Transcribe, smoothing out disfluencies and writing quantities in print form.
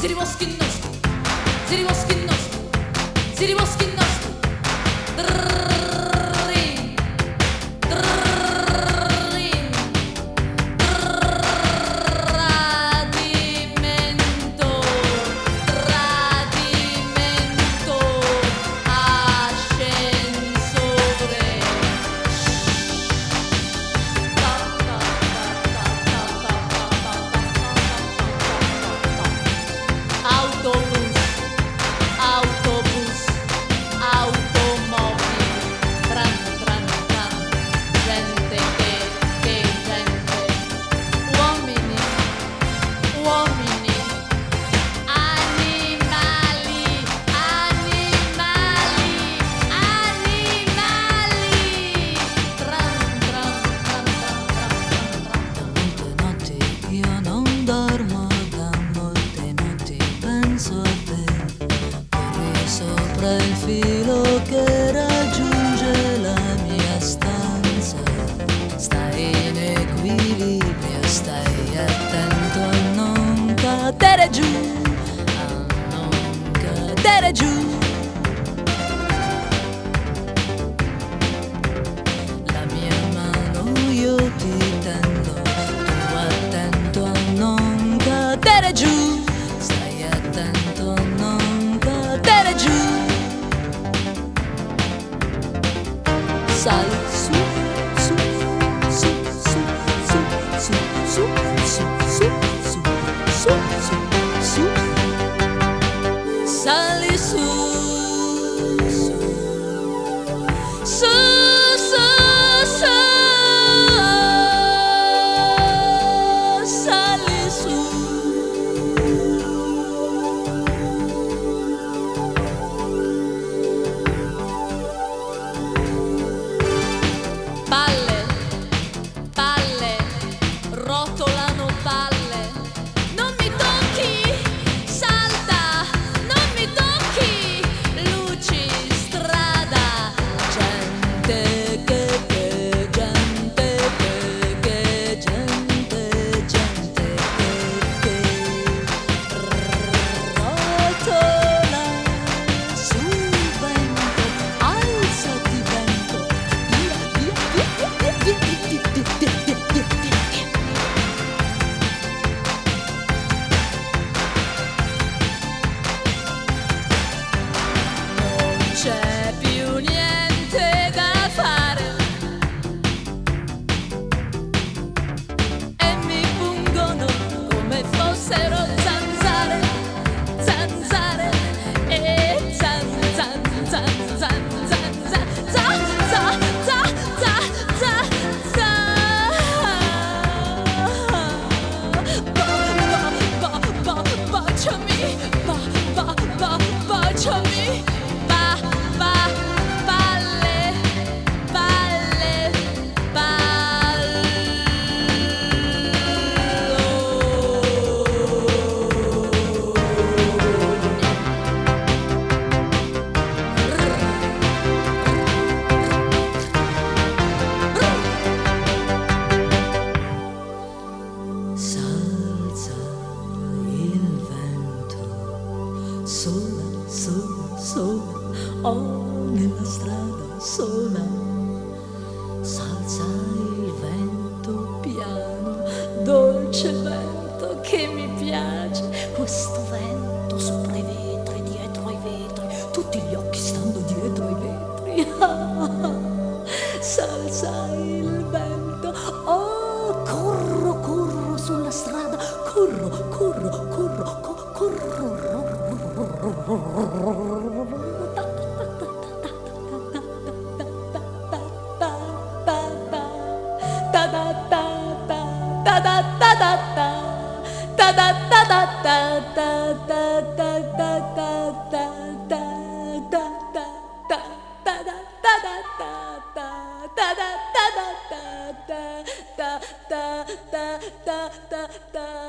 Il filo che raggiunge la mia stanza, stai in equilibrio, stai attento a non cadere giù, a non cadere giù. La mia mano io ti tendo, tu attento a non cadere giù, stai attento a non cadere giù. Sali su, su, su, su, su, su, su, su, su, su, su, su, su. Sali su, su, su, su, su. Sali su. Palle, palle, rotolano palle, non mi tocchi, salta, non mi tocchi, luci, strada, gente che, gente che, gente, gente che, rotola sul vento, alzati vento, non c'è più niente da fare e mi pungono come fossero zanzare, zanzare e zan zan zan zan zan zan zan zan zan zan zan zan. Baciami, baciami, palle, palle, s'alza il vento, sola, sola, sola, oh, nella strada sola. S'alza il vento piano, dolce vento che mi piace, questo vento sopra i vetri, dietro ai vetri, tutti gli occhi stanno dietro ai vetri. S'alza il vento, oh, corro, corro sulla strada, corro, corro, corro, corro. Da